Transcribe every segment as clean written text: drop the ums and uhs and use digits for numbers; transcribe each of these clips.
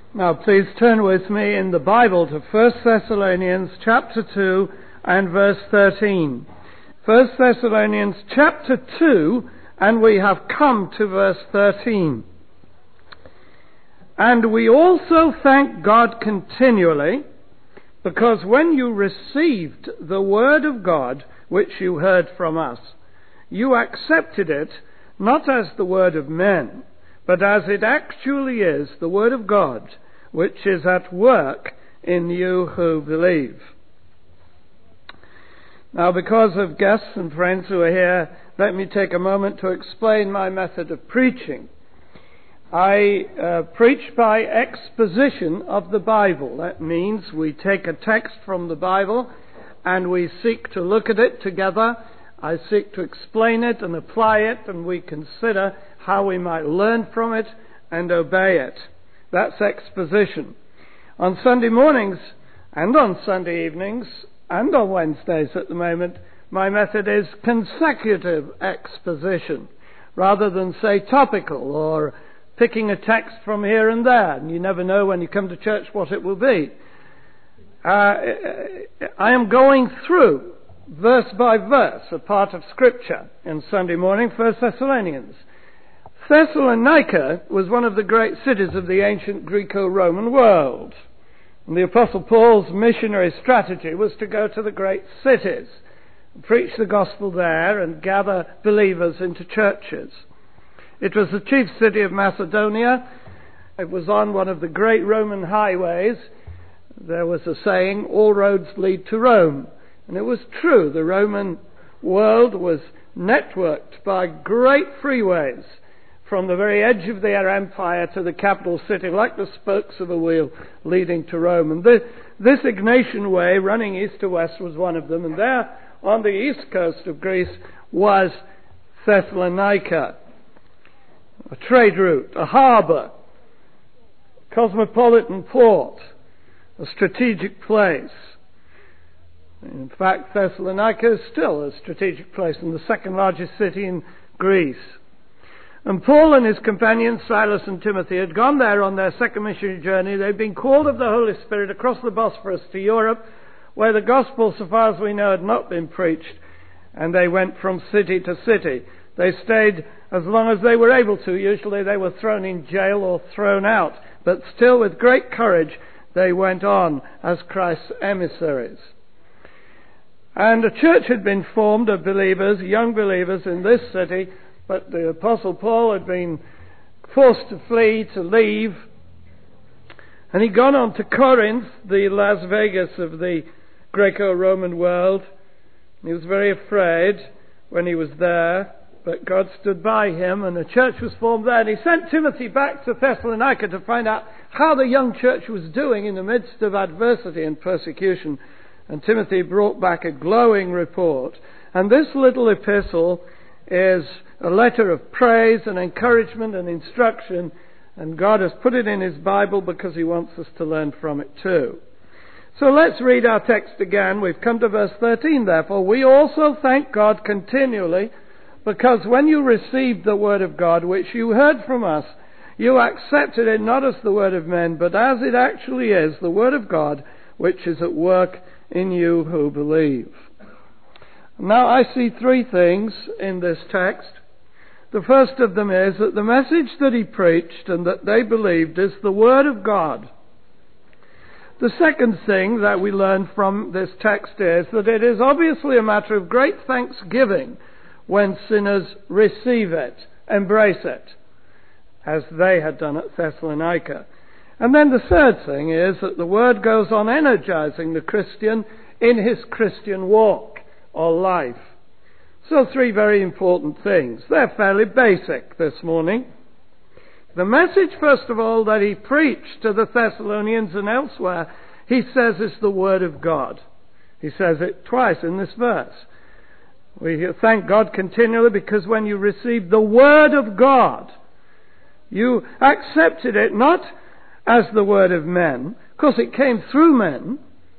Now please turn with me in the Bible to 1 Thessalonians chapter 2 and verse 13. 1 Thessalonians chapter 2, and we have come to verse 13. And we also thank God continually, because when you received the word of God, which you heard from us, you accepted it not as the word of men, but as it actually is, the word of God, which is at work in you who believe. Now, because of guests and friends who are here, let me take a moment to explain my method of preaching. I preach by exposition of the Bible. That means we take a text from the Bible and we seek to look at it together. I seek to explain it and apply it, and we consider how we might learn from it and obey it. That's exposition. On Sunday mornings and on Sunday evenings and on Wednesdays at the moment, my method is consecutive exposition rather than, say, topical or picking a text from here and there, and you never know when you come to church what it will be. I am going through verse by verse a part of Scripture in Sunday morning, 1 Thessalonians. Thessalonica was one of the great cities of the ancient Greco-Roman world. And the Apostle Paul's missionary strategy was to go to the great cities, preach the gospel there, and gather believers into churches. It was the chief city of Macedonia. It was on one of the great Roman highways. There was a saying, all roads lead to Rome. And it was true. The Roman world was networked by great freeways from the very edge of their empire to the capital city, like the spokes of a wheel leading to Rome. And this Ignatian way, running east to west, was one of them. And there, on the east coast of Greece, was Thessalonica, a trade route, a harbour, cosmopolitan port, a strategic place. In fact, Thessalonica is still a strategic place and the second largest city in Greece. And Paul and his companions, Silas and Timothy, had gone there on their second missionary journey. They'd been called of the Holy Spirit across the Bosphorus to Europe, where the gospel, so far as we know, had not been preached. And they went from city to city. They stayed as long as they were able to. Usually they were thrown in jail or thrown out. But still, with great courage, they went on as Christ's emissaries. And a church had been formed of believers, young believers in this city, but the Apostle Paul had been forced to flee, to leave. And he'd gone on to Corinth, the Las Vegas of the Greco-Roman world. He was very afraid when he was there, but God stood by him and a church was formed there. And he sent Timothy back to Thessalonica to find out how the young church was doing in the midst of adversity and persecution. And Timothy brought back a glowing report. And this little epistle is a letter of praise and encouragement and instruction. And God has put it in His Bible because He wants us to learn from it too. So let's read our text again. We've come to verse 13, therefore. We also thank God continually, because when you received the word of God, which you heard from us, you accepted it not as the word of men, but as it actually is, the word of God, which is at work in you who believe. Now I see three things in this text. The first of them is that the message that he preached and that they believed is the word of God. The second thing that we learn from this text is that it is obviously a matter of great thanksgiving when sinners receive it, embrace it, as they had done at Thessalonica. And then the third thing is that the word goes on energizing the Christian in his Christian walk or life. So three very important things. They're fairly basic this morning. The message, first of all, that he preached to the Thessalonians and elsewhere, he says is the word of God. He says it twice in this verse. We thank God continually because when you received the word of God, you accepted it not as the word of men, because it came through men.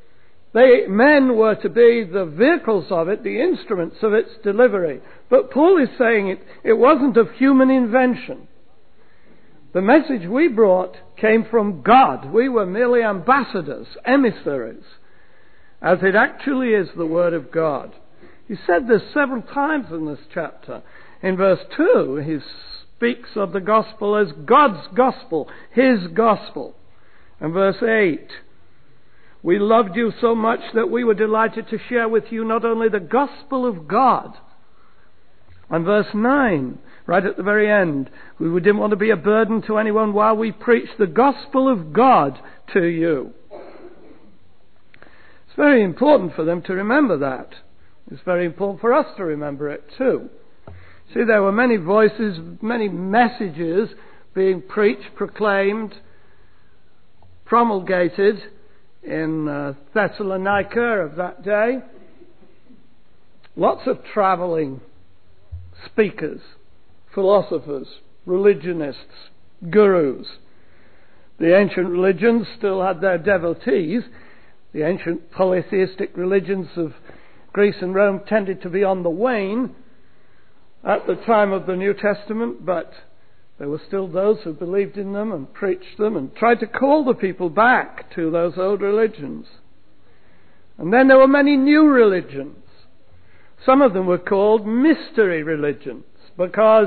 Men were to be the vehicles of it, the instruments of its delivery. But Paul is saying it wasn't of human invention. The message we brought came from God. We were merely ambassadors, emissaries, as it actually is the Word of God. He said this several times in this chapter. In verse 2, he speaks of the gospel as God's gospel, His gospel. And verse 8, we loved you so much that we were delighted to share with you not only the gospel of God. And verse 9, right at the very end, we didn't want to be a burden to anyone while we preached the gospel of God to you. It's very important for them to remember that. It's very important for us to remember it too. See, there were many voices, many messages being preached, proclaimed, promulgated in Thessalonica of that day. Lots of traveling speakers, philosophers, religionists, gurus. The ancient religions still had their devotees. The ancient polytheistic religions of Greece and Rome tended to be on the wane at the time of the New Testament, but there were still those who believed in them and preached them and tried to call the people back to those old religions. And then there were many new religions. Some of them were called mystery religions because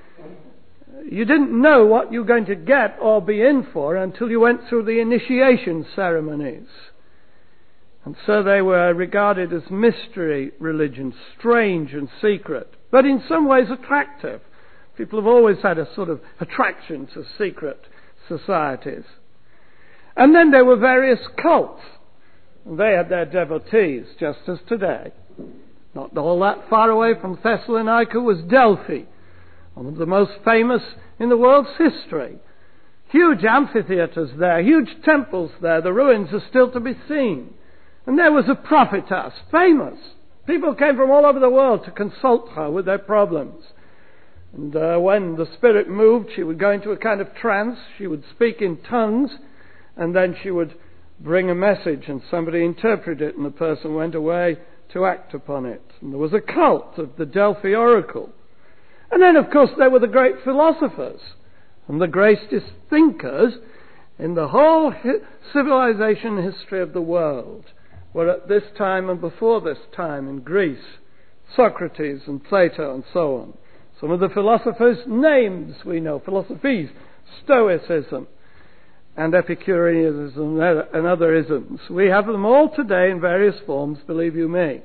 you didn't know what you were going to get or be in for until you went through the initiation ceremonies. And so they were regarded as mystery religions, strange and secret, but in some ways attractive. People have always had a sort of attraction to secret societies. And then there were various cults. And they had their devotees, just as today. Not all that far away from Thessalonica was Delphi, one of the most famous in the world's history. Huge amphitheatres there, huge temples there. The ruins are still to be seen. And there was a prophetess, famous. People came from all over the world to consult her with their problems. And when the Spirit moved, she would go into a kind of trance. She would speak in tongues, and then she would bring a message, and somebody interpreted it, and the person went away to act upon it. And there was a cult of the Delphi oracle. And then, of course, there were the great philosophers and the greatest thinkers in the whole civilization history of the world were at this time and before this time in Greece. Socrates and Plato and so on. Some of the philosophers' names we know, philosophies, Stoicism and Epicureanism and other isms. We have them all today in various forms, believe you me.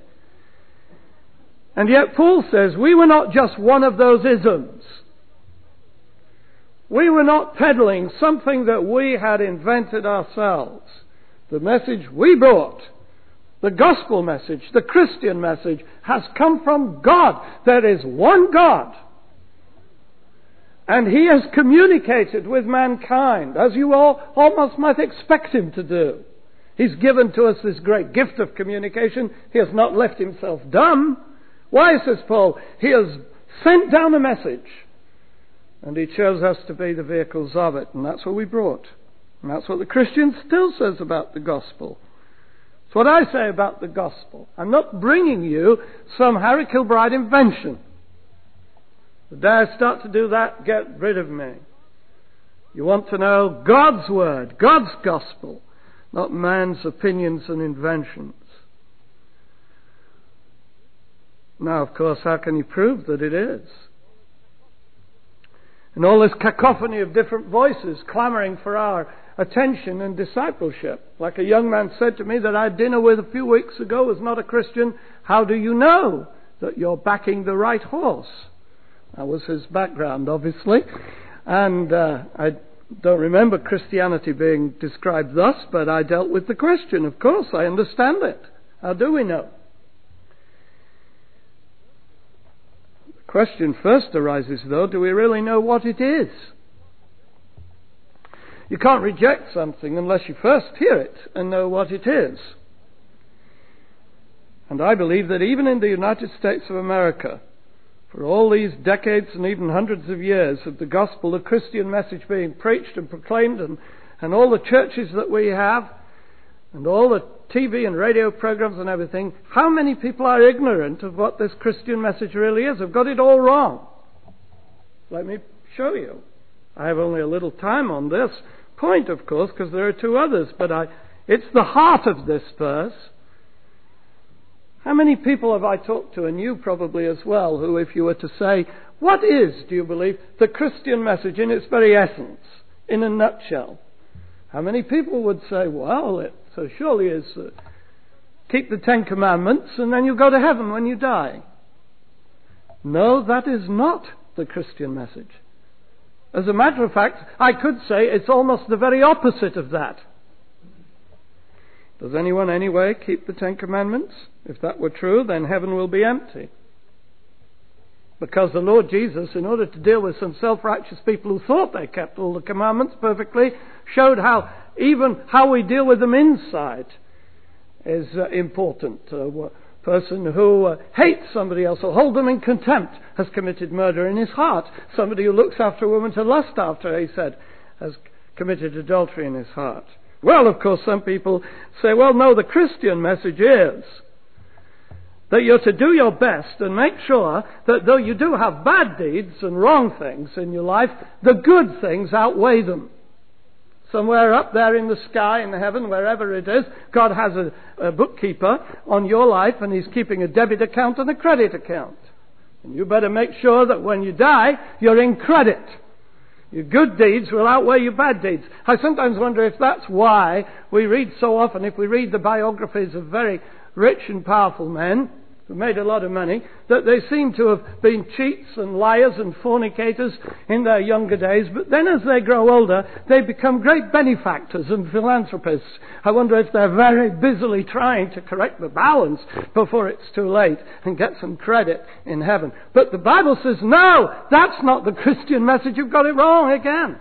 And yet Paul says we were not just one of those isms. We were not peddling something that we had invented ourselves. The message we brought, the gospel message, the Christian message, has come from God. There is one God. And He has communicated with mankind, as you all almost might expect Him to do. He's given to us this great gift of communication. He has not left Himself dumb. Why, says Paul? He has sent down a message. And He chose us to be the vehicles of it. And that's what we brought. And that's what the Christian still says about the gospel. It's what I say about the gospel. I'm not bringing you some Harry Kilbride invention. The day I start to do that, get rid of me. You want to know God's word, God's gospel, not man's opinions and inventions. Now, of course, how can you prove that it is? And all this cacophony of different voices clamoring for our attention and discipleship. Like a young man said to me that I had dinner with a few weeks ago, was not a Christian. How do you know that you're backing the right horse? That was his background, obviously. And I don't remember Christianity being described thus, but I dealt with the question. Of course, I understand it. How do we know? The question first arises, though, do we really know what it is? You can't reject something unless you first hear it and know what it is. And I believe that even in the United States of America, for all these decades and even hundreds of years of the gospel, the Christian message being preached and proclaimed, and all the churches that we have, and all the TV and radio programs and everything, how many people are ignorant of what this Christian message really is? Have got it all wrong. Let me show you. I have only a little time on this point, of course, because there are two others, but it's the heart of this verse. How many people have I talked to, and you probably as well, who if you were to say, what is, do you believe, the Christian message in its very essence, in a nutshell? How many people would say, well, it surely is keep the Ten Commandments and then you go to heaven when you die. No, that is not the Christian message. As a matter of fact, I could say it's almost the very opposite of that. Does anyone anyway keep the Ten Commandments? If that were true, then heaven will be empty. Because the Lord Jesus, in order to deal with some self-righteous people who thought they kept all the commandments perfectly, showed how even how we deal with them inside is important. A person who hates somebody else or holds them in contempt has committed murder in his heart. Somebody who looks after a woman to lust after, he said, has committed adultery in his heart. Well, of course, some people say, well, no, the Christian message is that you're to do your best and make sure that though you do have bad deeds and wrong things in your life, the good things outweigh them. Somewhere up there in the sky, in heaven, wherever it is, God has a bookkeeper on your life, and He's keeping a debit account and a credit account. And you better make sure that when you die, you're in credit. Your good deeds will outweigh your bad deeds. I sometimes wonder if that's why we read so often, if we read the biographies of very rich and powerful men who made a lot of money, that they seem to have been cheats and liars and fornicators in their younger days, but then as they grow older, they become great benefactors and philanthropists. I wonder if they're very busily trying to correct the balance before it's too late and get some credit in heaven. But the Bible says, no, that's not the Christian message. You've got it wrong again.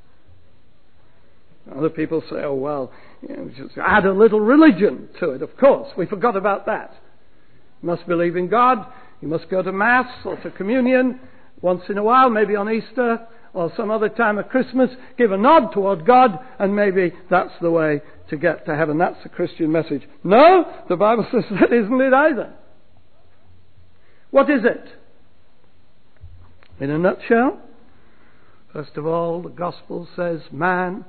Other people say, oh, well, just add a little religion to it. Of course, we forgot about that. You must believe in God. You must go to Mass or to communion once in a while, maybe on Easter or some other time of Christmas. Give a nod toward God, and maybe that's the way to get to heaven. That's the Christian message. No, the Bible says that isn't it either. What is it? In a nutshell, first of all, the Gospel says man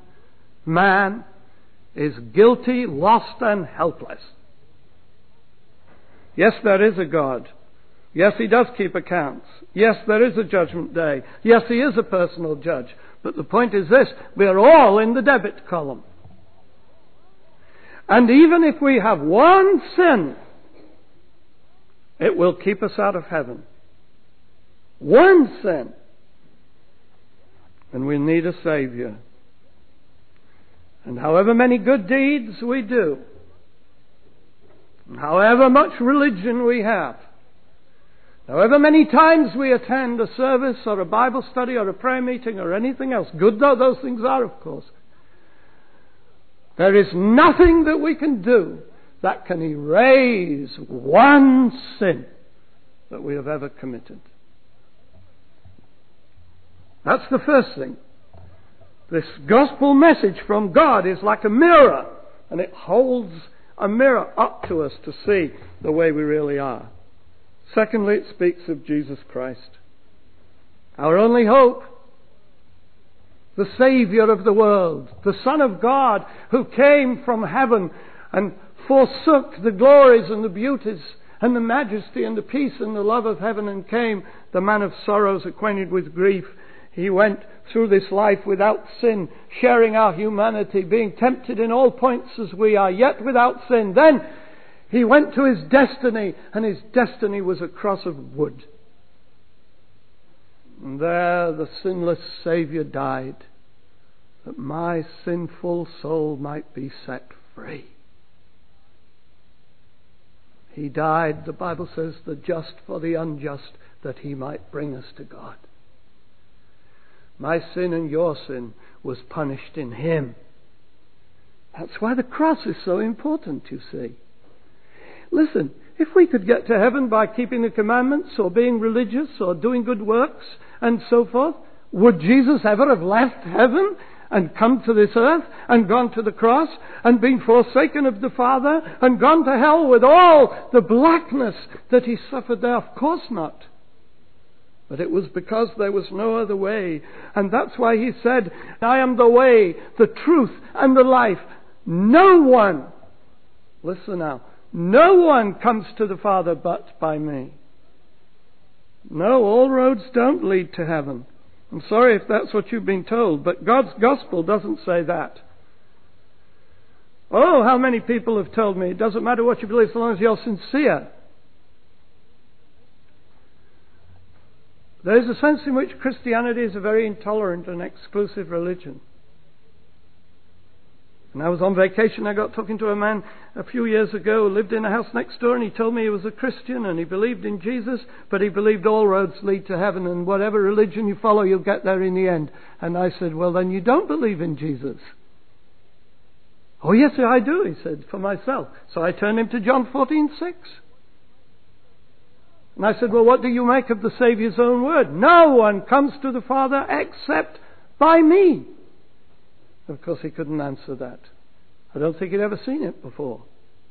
is guilty, lost, and helpless. Yes, there is a God. Yes, He does keep accounts. Yes, there is a judgment day. Yes, He is a personal judge. But the point is this, we are all in the debit column. And even if we have one sin, it will keep us out of heaven. One sin. And we need a Savior. And however many good deeds we do, and however much religion we have, however many times we attend a service or a Bible study or a prayer meeting or anything else, good though those things are, of course, there is nothing that we can do that can erase one sin that we have ever committed. That's the first thing. This gospel message from God is like a mirror, and it holds a mirror up to us to see the way we really are. Secondly, it speaks of Jesus Christ, our only hope, the Saviour of the world, the Son of God who came from heaven and forsook the glories and the beauties and the majesty and the peace and the love of heaven and came, the man of sorrows, acquainted with grief. He went through this life without sin, sharing our humanity, being tempted in all points as we are, yet without sin. Then He went to His destiny, and His destiny was a cross of wood. And there the sinless Saviour died, that my sinful soul might be set free. He died, the Bible says, the just for the unjust, that He might bring us to God. My sin and your sin was punished in Him. That's why the cross is so important, you see. Listen, if we could get to heaven by keeping the commandments or being religious or doing good works and so forth, would Jesus ever have left heaven and come to this earth and gone to the cross and been forsaken of the Father and gone to hell with all the blackness that He suffered there? Of course not. But it was because there was no other way. And that's why he said, I am the way, the truth, and the life. No one, listen now, no one comes to the Father but by me. No, all roads don't lead to heaven. I'm sorry if that's what you've been told, but God's gospel doesn't say that. Oh, how many people have told me it doesn't matter what you believe so long as you're sincere. There is a sense in which Christianity is a very intolerant and exclusive religion. When I was on vacation, I got talking to a man a few years ago who lived in a house next door, and he told me he was a Christian and he believed in Jesus, but he believed all roads lead to heaven, and whatever religion you follow, you'll get there in the end. And I said, well, then you don't believe in Jesus. Oh, yes, I do, he said, for myself. So I turned him to John 14:6. And I said, well, what do you make of the Saviour's own word? No one comes to the Father except by me. Of course, he couldn't answer that. I don't think he'd ever seen it before.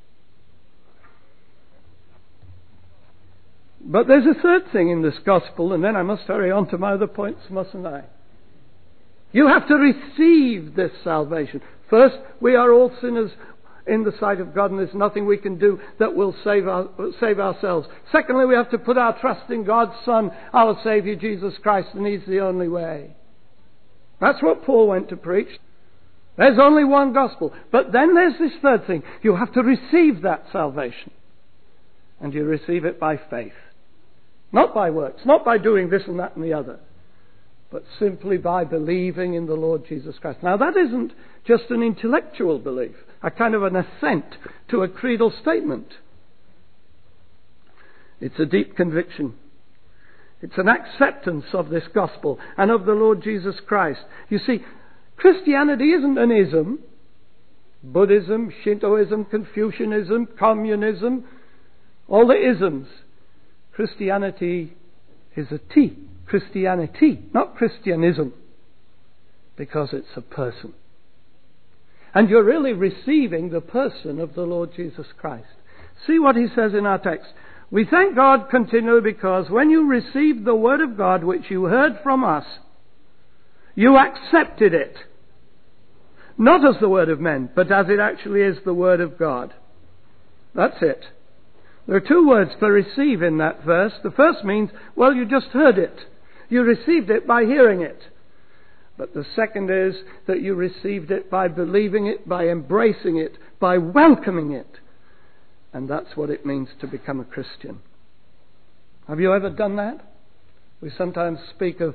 But there's a third thing in this gospel, and then I must hurry on to my other points, mustn't I? You have to receive this salvation. First, we are all sinners in the sight of God, and there's nothing we can do that will save ourselves. Secondly, we have to put our trust in God's Son, our Saviour, Jesus Christ, and He's the only way. That's what Paul went to preach. There's only one gospel. But then there's this third thing. You have to receive that salvation. And you receive it by faith. Not by works, not by doing this and that and the other, but simply by believing in the Lord Jesus Christ. Now that isn't just an intellectual belief, a kind of an assent to a creedal statement. It's a deep conviction. It's an acceptance of this gospel and of the Lord Jesus Christ. You see, Christianity isn't an ism. Buddhism, Shintoism, Confucianism, communism, all the isms. Christianity is a T. Christianity, not Christianism, because it's a person. And you're really receiving the person of the Lord Jesus Christ. See what he says in our text. We thank God continually because when you received the word of God which you heard from us, you accepted it. Not as the word of men, but as it actually is the word of God. That's it. There are two words for receive in that verse. The first means, well, you just heard it. You received it by hearing it. But the second is that you received it by believing it, by embracing it, by welcoming it. And that's what it means to become a Christian. Have you ever done that? We sometimes speak of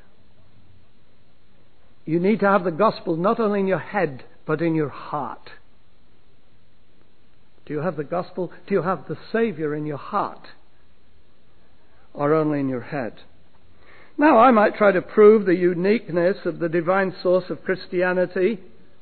you need to have the gospel not only in your head, but in your heart. Do you have the gospel? Do you have the Saviour in your heart? Or only in your head? Now, I might try to prove the uniqueness of the divine source of Christianity.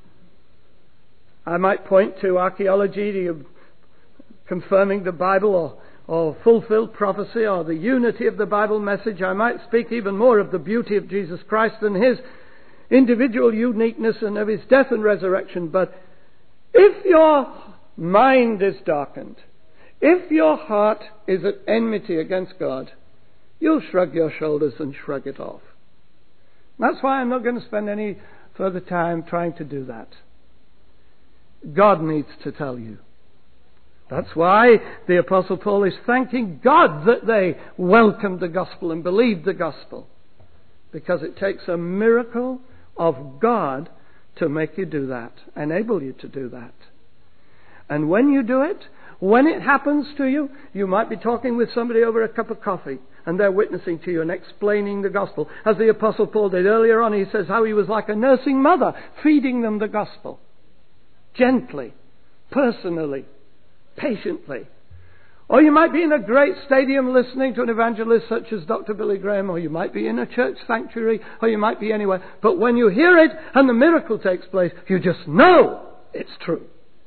I might point to archaeology, to confirming the Bible, or fulfilled prophecy, or the unity of the Bible message. I might speak even more of the beauty of Jesus Christ and His individual uniqueness and of His death and resurrection. But if your mind is darkened, if your heart is at enmity against God, you'll shrug your shoulders and shrug it off. That's why I'm not going to spend any further time trying to do that. God needs to tell you. That's why the Apostle Paul is thanking God that they welcomed the gospel and believed the gospel. Because it takes a miracle of God to make you do that, enable you to do that. And when you do it, when it happens to you, you might be talking with somebody over a cup of coffee, and they're witnessing to you and explaining the gospel. As the Apostle Paul did earlier on, he says how he was like a nursing mother, feeding them the gospel. Gently, personally, patiently. Or you might be in a great stadium listening to an evangelist such as Dr. Billy Graham, or you might be in a church sanctuary, or you might be anywhere. But when you hear it and the miracle takes place, you just know it's true.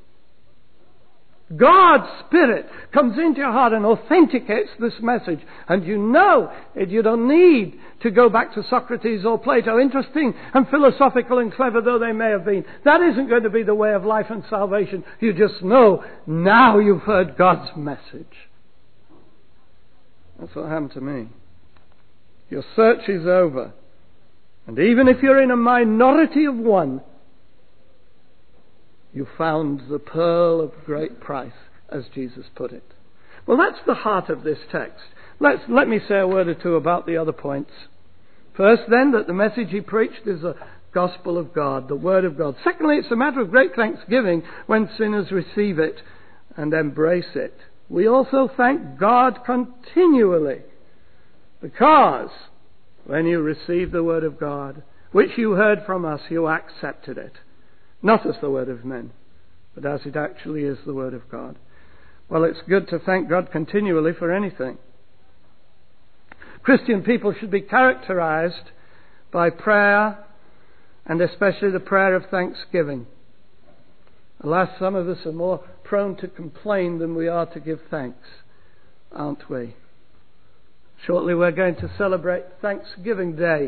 God's Spirit comes into your heart and authenticates this message. And you know it. You don't need to go back to Socrates or Plato, interesting and philosophical and clever though they may have been. That isn't going to be the way of life and salvation. You just know now you've heard God's message. That's what happened to me. Your search is over. And even if you're in a minority of one, you found the pearl of great price, as Jesus put it. Well, that's the heart of this text. Let me say a word or two about the other points. First, then, that the message he preached is the gospel of God, the word of God. Secondly, it's a matter of great thanksgiving when sinners receive it and embrace it. We also thank God continually, because when you received the word of God, which you heard from us, you accepted it, not as the word of men, but as it actually is the word of God. Well, it's good to thank God continually for anything. Christian people should be characterized by prayer, and especially the prayer of thanksgiving. Alas, some of us are more prone to complain than we are to give thanks, aren't we? Shortly we're going to celebrate Thanksgiving Day,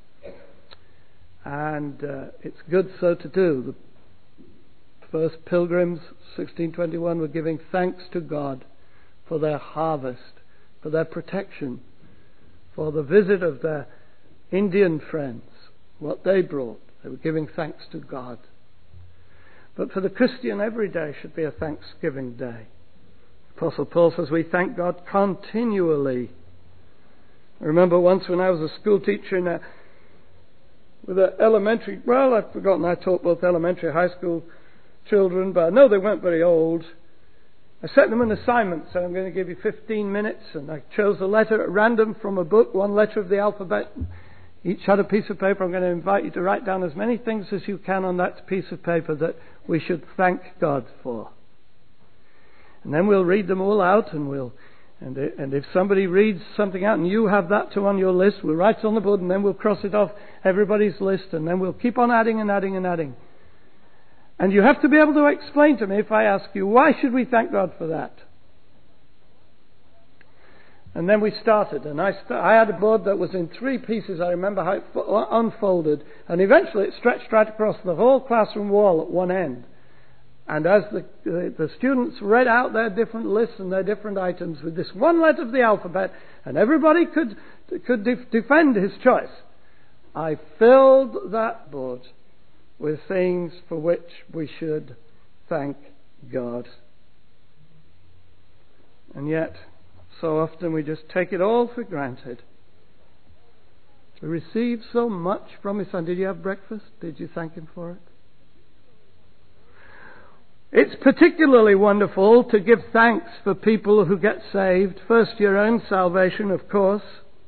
and it's good so to do. The first pilgrims, 1621, were giving thanks to God for their harvest, for their protection, for the visit of their Indian friends, what they brought. They were giving thanks to God. But for the Christian, every day should be a Thanksgiving Day. Apostle Paul says we thank God continually. I remember once when I was a school teacher with an elementary, well, I've forgotten, I taught both elementary and high school children, but I know they weren't very old. I set them an assignment, said I'm going to give you 15 minutes, and I chose a letter at random from a book, one letter of the alphabet. Each had a piece of paper. I'm going to invite you to write down as many things as you can on that piece of paper that we should thank God for. And then we'll read them all out, and if somebody reads something out and you have that too on your list, we'll write it on the board, and then we'll cross it off everybody's list, and then we'll keep on adding and adding and adding. And you have to be able to explain to me, if I ask you, why should we thank God for that? And then we started, and I had a board that was in 3 pieces. I remember how it unfolded, and eventually it stretched right across the whole classroom wall at one end. And as the students read out their different lists and their different items with this one letter of the alphabet, and everybody could defend his choice, I filled that board with things for which we should thank God. And yet, so often we just take it all for granted. We receive so much from His Son. Did you have breakfast? Did you thank Him for it? It's particularly wonderful to give thanks for people who get saved. First, your own salvation, of course.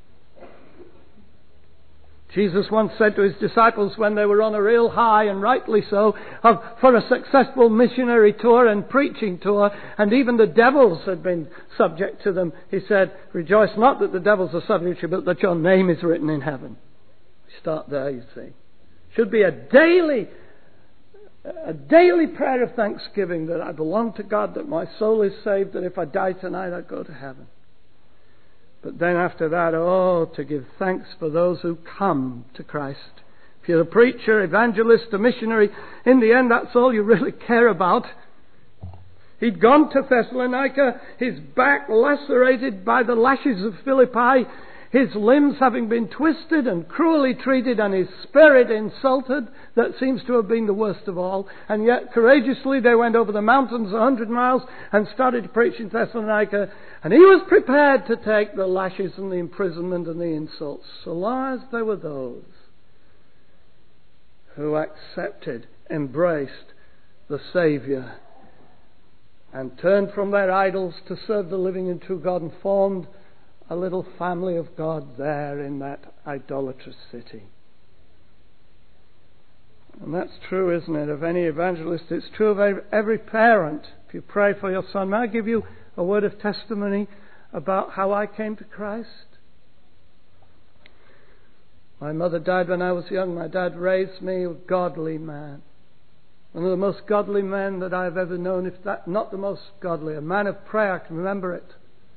Jesus once said to His disciples when they were on a real high, and rightly so, for a successful missionary tour and preaching tour, and even the devils had been subject to them, He said, "Rejoice not that the devils are subject to you, but that your name is written in heaven." We start there, you see. Should be a daily prayer of thanksgiving that I belong to God, that my soul is saved, that if I die tonight I go to heaven. But then after that, to give thanks for those who come to Christ. If you're a preacher, evangelist, a missionary, in the end that's all you really care about. He'd gone to Thessalonica, his back lacerated by the lashes of Philippi, his limbs having been twisted and cruelly treated, and his spirit insulted. That seems to have been the worst of all. And yet courageously they went over the mountains 100 miles and started to preach in Thessalonica. And he was prepared to take the lashes and the imprisonment and the insults, so long as there were those who accepted, embraced the Saviour, and turned from their idols to serve the living and true God, and formed a little family of God there in that idolatrous city. And that's true, isn't it, of any evangelist? It's true of every parent. If you pray for your son, may I give you a word of testimony about how I came to Christ? My mother died when I was young. My dad raised me, a godly man. One of the most godly men that I've ever known, if that not the most godly. A man of prayer, I can remember it.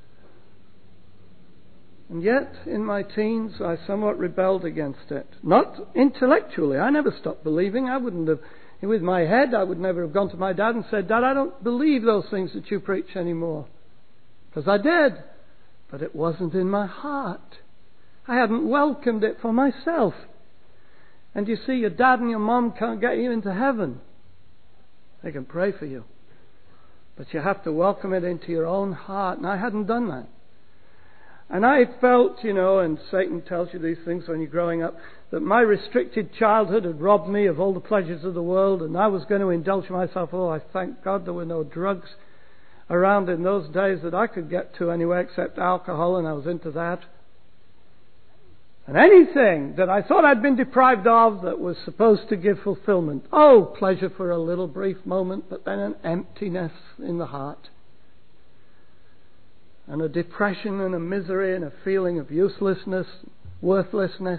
And yet, in my teens, I somewhat rebelled against it. Not intellectually. I never stopped believing. I wouldn't have, with my head, I would never have gone to my dad and said, "Dad, I don't believe those things that you preach anymore." Because I did. But it wasn't in my heart. I hadn't welcomed it for myself. And you see, your dad and your mom can't get you into heaven. They can pray for you. But you have to welcome it into your own heart. And I hadn't done that. And I felt, and Satan tells you these things when you're growing up, that my restricted childhood had robbed me of all the pleasures of the world, and I was going to indulge myself. Oh, I thank God there were no drugs around in those days that I could get to anyway, except alcohol, and I was into that. And anything that I thought I'd been deprived of that was supposed to give fulfillment. Oh, pleasure for a little brief moment, but then an emptiness in the heart. And a depression and a misery and a feeling of uselessness, worthlessness.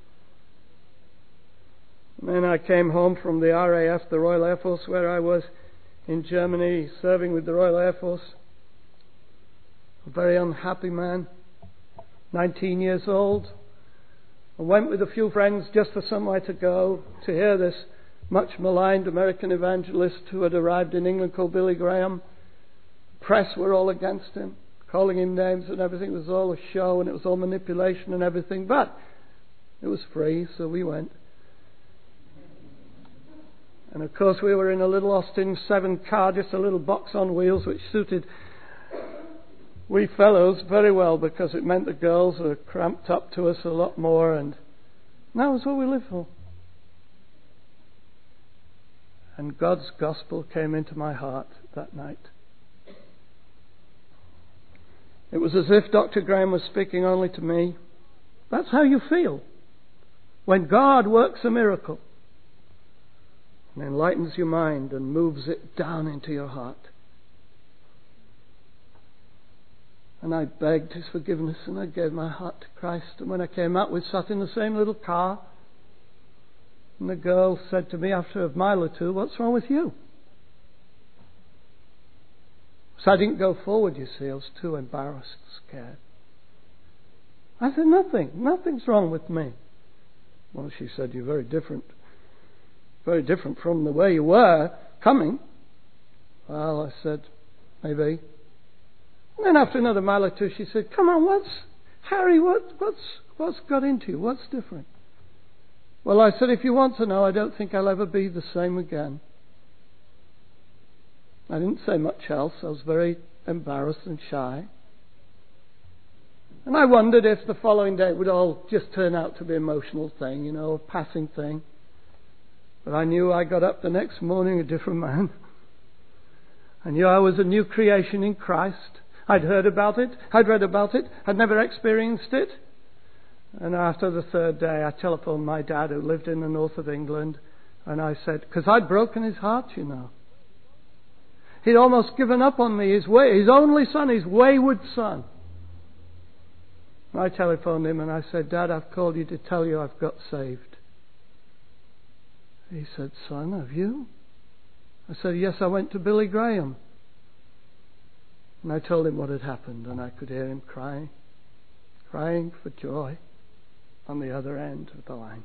And then I came home from the RAF, the Royal Air Force, where I was in Germany serving with the Royal Air Force. A very unhappy man, 19 years old. I went with a few friends just for somewhere to go to hear this much maligned American evangelist who had arrived in England called Billy Graham. The press were all against him, calling him names and everything. It was all a show and it was all manipulation and everything, but it was free, so we went. And of course we were in a little Austin 7 car, just a little box on wheels, which suited we fellows very well because it meant the girls were cramped up to us a lot more, and that was what we lived for. And God's gospel came into my heart that night. It was as if Dr. Graham was speaking only to me. That's how you feel when God works a miracle and enlightens your mind and moves it down into your heart. And I begged His forgiveness and I gave my heart to Christ. And when I came out, we sat in the same little car. And the girl said to me after a mile or two, "What's wrong with you?" So I didn't go forward, you see. I was too embarrassed, scared. I said, nothing's wrong with me. Well, she said, "You're very different from the way you were coming." Well, I said, "Maybe." And then after another mile or two, she said, "Come on, Harry, what's got into you? What's different?" Well, I said, "If you want to know, I don't think I'll ever be the same again." I didn't say much else. I was very embarrassed and shy. And I wondered if the following day it would all just turn out to be an emotional thing, a passing thing. But I knew I got up the next morning a different man. I knew I was a new creation in Christ. I'd heard about it. I'd read about it. I'd never experienced it. And after the third day, I telephoned my dad, who lived in the north of England. And I said, because I'd broken his heart, He'd almost given up on me, his only son, his wayward son. I telephoned him and I said, "Dad, I've called you to tell you I've got saved." He said, "Son, have you?" I said, "Yes, I went to Billy Graham." And I told him what had happened, and I could hear him crying for joy on the other end of the line.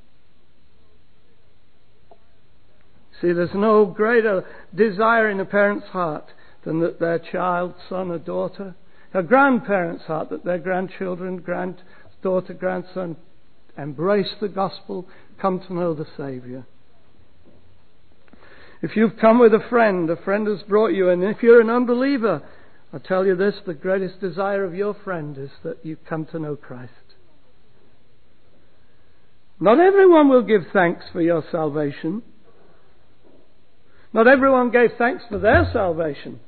See, there's no greater desire in a parent's heart than that their child, son or daughter, a grandparent's heart, that their grandchildren, granddaughter, grandson, embrace the gospel, come to know the Saviour. If you've come with a friend has brought you, and if you're an unbeliever, I tell you this, the greatest desire of your friend is that you come to know Christ. Not everyone will give thanks for your salvation. Not everyone gave thanks for their salvation.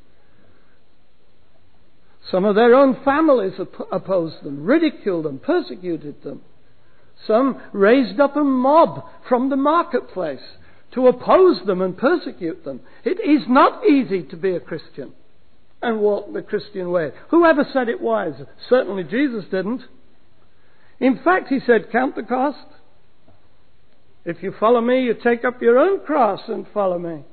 Some of their own families opposed them, ridiculed them, persecuted them. Some raised up a mob from the marketplace to oppose them and persecute them. It is not easy to be a Christian and walk the Christian way. Whoever said it was? Certainly Jesus didn't. In fact, He said, "Count the cost. If you follow me, you take up your own cross and follow me."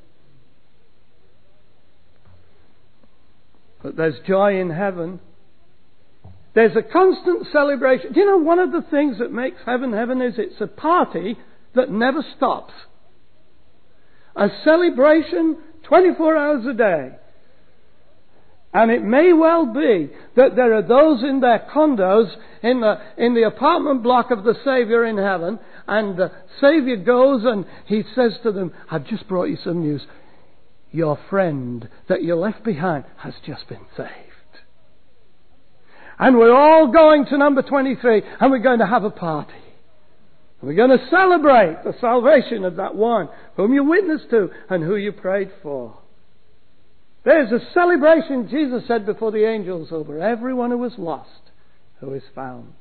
But there's joy in heaven. There's a constant celebration. Do you know one of the things that makes heaven heaven is it's a party that never stops. A celebration 24 hours a day. And it may well be that there are those in their condos in the apartment block of the Saviour in heaven, and the Saviour goes and he says to them, I've just brought you some news. Your friend that you left behind has just been saved. And we're all going to number 23, and we're going to have a party. We're going to celebrate the salvation of that one whom you witnessed to and who you prayed for. There's a celebration, Jesus said, before the angels over everyone who was lost, who is found.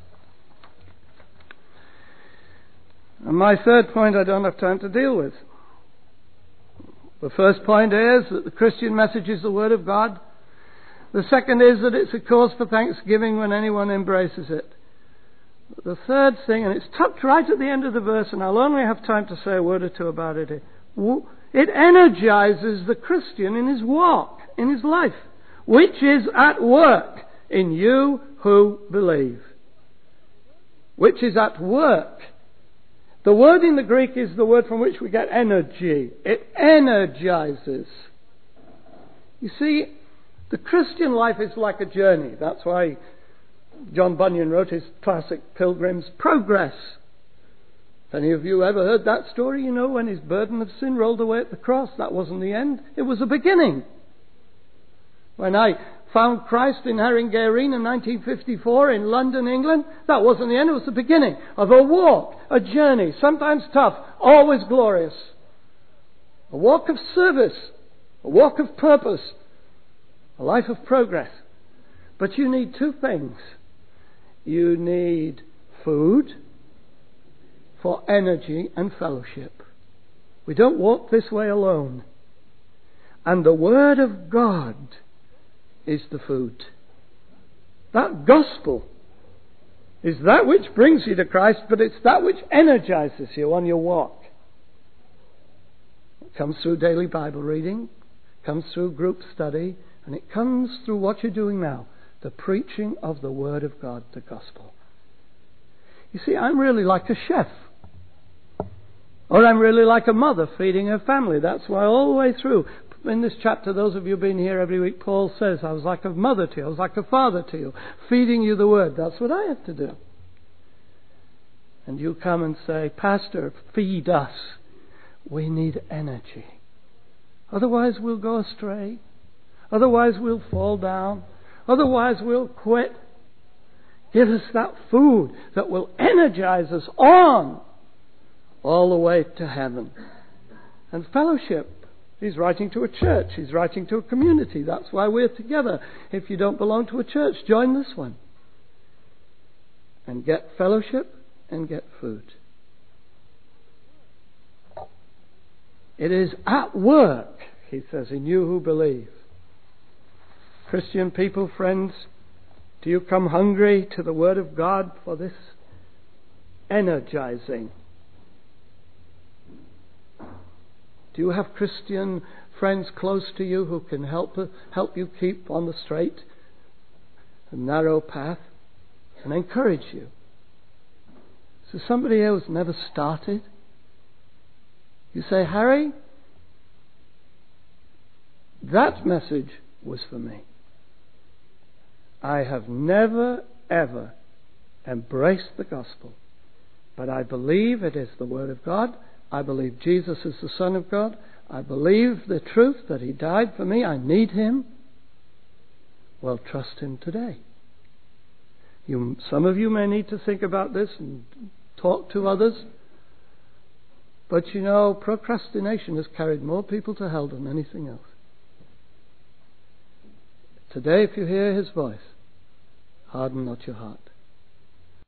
And my third point I don't have time to deal with. The first point is that the Christian message is the Word of God. The second is that it's a cause for thanksgiving when anyone embraces it. The third thing, and it's tucked right at the end of the verse, and I'll only have time to say a word or two about it. It energizes the Christian in his walk, in his life, which is at work in you who believe. Which is at work. The word in the Greek is the word from which we get energy. It energizes. You see, the Christian life is like a journey. That's why John Bunyan wrote his classic Pilgrim's Progress. If any of you ever heard that story, you know when his burden of sin rolled away at the cross, that wasn't the end, it was the beginning. When I found Christ in Haringey in 1954 in London, England, that wasn't the end, it was the beginning of a walk, a journey, sometimes tough, always glorious. A walk of service, a walk of purpose, a life of progress. But you need two things. You need food for energy and fellowship. We don't walk this way alone. And the Word of God is the food. That gospel is that which brings you to Christ, but it's that which energizes you on your walk. It comes through daily Bible reading, comes through group study, and it comes through what you're doing now, the preaching of the Word of God, the gospel. You see, I'm really like a chef. Or I'm really like a mother feeding her family. That's why all the way through, in this chapter, those of you who've been here every week, Paul says, I was like a mother to you, I was like a father to you, feeding you the Word. That's what I have to do. And you come and say, Pastor, feed us. We need energy. Otherwise we'll go astray. Otherwise we'll fall down. Otherwise we'll quit. Give us that food that will energize us on all the way to heaven. And fellowship. He's writing to a church. He's writing to a community. That's why we're together. If you don't belong to a church, join this one. And get fellowship and get food. It is at work, he says, in you who believe. Christian people, friends, do you come hungry to the Word of God for this energizing? Do you have Christian friends close to you who can help you keep on the straight and narrow path and encourage you? So somebody who's never started, you say, Harry, that message was for me. I have never, ever embraced the gospel, but I believe it is the Word of God. I believe Jesus is the Son of God. I believe the truth that He died for me. I need Him. Well, trust Him today. Some of you may need to think about this and talk to others. But you know, procrastination has carried more people to hell than anything else. Today, if you hear His voice, harden not your heart.